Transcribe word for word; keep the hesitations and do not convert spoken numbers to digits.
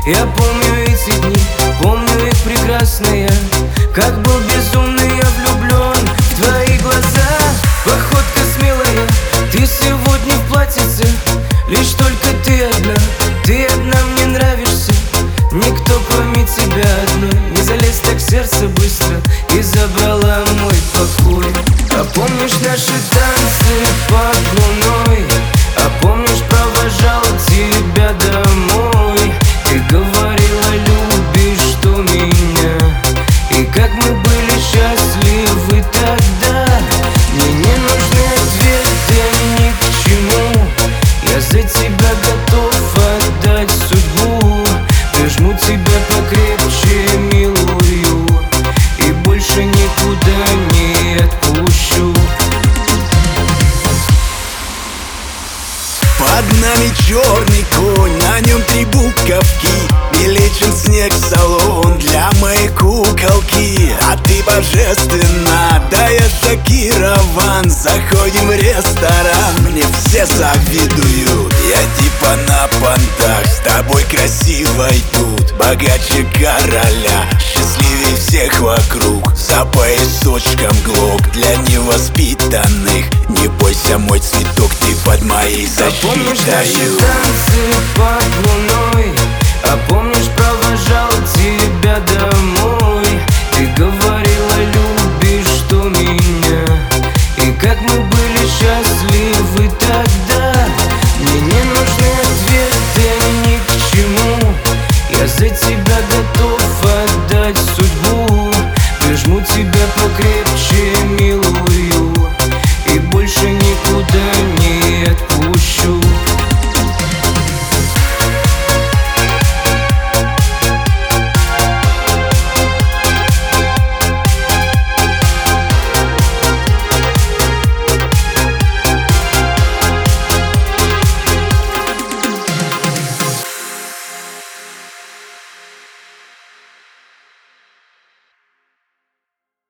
Я помню эти дни, помню их прекрасные. Как был безумный я влюблен в твои глаза. Походка смелая, ты сегодня в платьице. Лишь только ты одна, ты одна мне нравишься. Никто кроме тебя одной не залез так в сердце быстро и забрала мой покой. А помнишь наши танцы под луной? А помнишь, провожал тебя домой? Ты говорила, любишь что меня. И как мы были счастливы тогда. Мне не нужны ответы ни к чему. Я за тебя готов отдать судьбу. Прижму тебя покрепче, милую, и больше никуда не отпущу. Под нами черный конь, на нем три буковки. Величен снег, салон для моей куколки. А ты божественна, да я шокирован. Заходим в ресторан, мне все завидуют. Я типа на понтах, с тобой красивой тут. Богаче короля, счастливее всех вокруг. За поясочком глок для невоспитанных. Не бойся, мой цветок, ты под моей защитой. А помнишь наши танцы под луной? А помнишь, провожал тебя домой? Ты говорила, любишь что меня. И как мы были счастливы тогда. Мне не нужны ответы ни к чему. Я за тебя